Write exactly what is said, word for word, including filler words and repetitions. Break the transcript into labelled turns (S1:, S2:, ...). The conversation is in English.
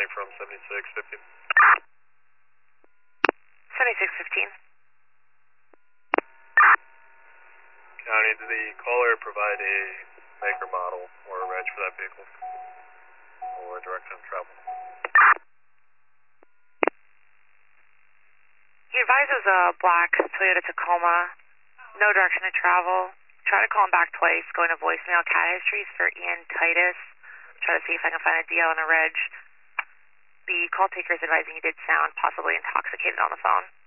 S1: County from seventy-six fifteen.
S2: seventy-six fifteen.
S1: County, did the caller provide a make or model or a reg for that vehicle? Or a direction of travel?
S2: He advises a black Toyota Tacoma, no direction to travel. Try to call him back twice, going to voicemail. Cat histories for Ian Titus. Try to see if I can find a D L and a reg. The call taker is advising he did sound possibly intoxicated on the phone.